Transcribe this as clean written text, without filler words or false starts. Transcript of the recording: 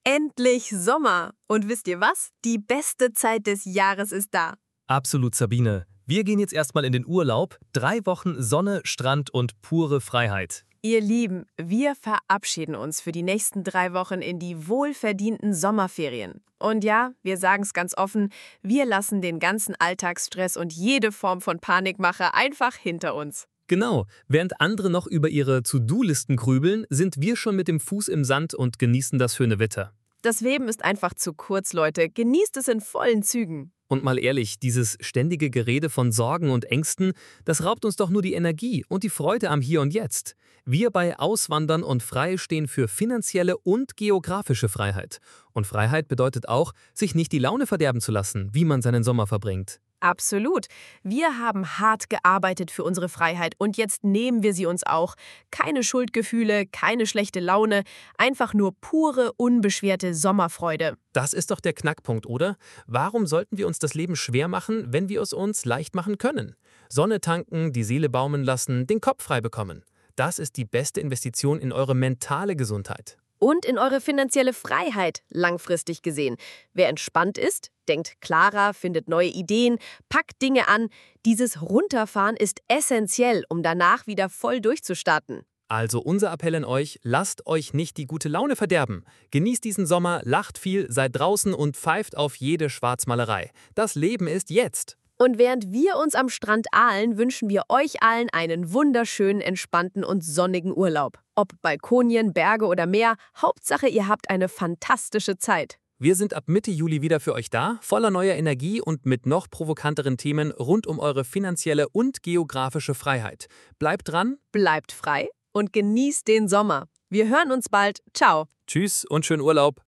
Endlich Sommer. Und wisst ihr was? Die beste Zeit des Jahres ist da. Absolut, Sabine. Wir gehen jetzt erstmal in den Urlaub. 3 Wochen Sonne, Strand und pure Freiheit. Ihr Lieben, wir verabschieden uns für die nächsten 3 Wochen in die wohlverdienten Sommerferien. Und ja, wir sagen es ganz offen, wir lassen den ganzen Alltagsstress und jede Form von Panikmache einfach hinter uns. Genau, während andere noch über ihre To-Do-Listen grübeln, sind wir schon mit dem Fuß im Sand und genießen das schöne Wetter. Das Leben ist einfach zu kurz, Leute. Genießt es in vollen Zügen. Und mal ehrlich, dieses ständige Gerede von Sorgen und Ängsten, das raubt uns doch nur die Energie und die Freude am Hier und Jetzt. Wir bei Auswandern und Frei stehen für finanzielle und geografische Freiheit. Und Freiheit bedeutet auch, sich nicht die Laune verderben zu lassen, wie man seinen Sommer verbringt. Absolut. Wir haben hart gearbeitet für unsere Freiheit und jetzt nehmen wir sie uns auch. Keine Schuldgefühle, keine schlechte Laune, einfach nur pure, unbeschwerte Sommerfreude. Das ist doch der Knackpunkt, oder? Warum sollten wir uns das Leben schwer machen, wenn wir es uns leicht machen können? Sonne tanken, die Seele baumeln lassen, den Kopf frei bekommen. Das ist die beste Investition in eure mentale Gesundheit. Und in eure finanzielle Freiheit, langfristig gesehen. Wer entspannt ist, denkt klarer, findet neue Ideen, packt Dinge an. Dieses Runterfahren ist essentiell, um danach wieder voll durchzustarten. Also unser Appell an euch, lasst euch nicht die gute Laune verderben. Genießt diesen Sommer, lacht viel, seid draußen und pfeift auf jede Schwarzmalerei. Das Leben ist jetzt. Und während wir uns am Strand ahlen, wünschen wir euch allen einen wunderschönen, entspannten und sonnigen Urlaub. Ob Balkonien, Berge oder Meer, Hauptsache ihr habt eine fantastische Zeit. Wir sind ab Mitte Juli wieder für euch da, voller neuer Energie und mit noch provokanteren Themen rund um eure finanzielle und geografische Freiheit. Bleibt dran, Bleibt frei und genießt den Sommer. Wir hören uns bald. Ciao. tschüss und schönen Urlaub.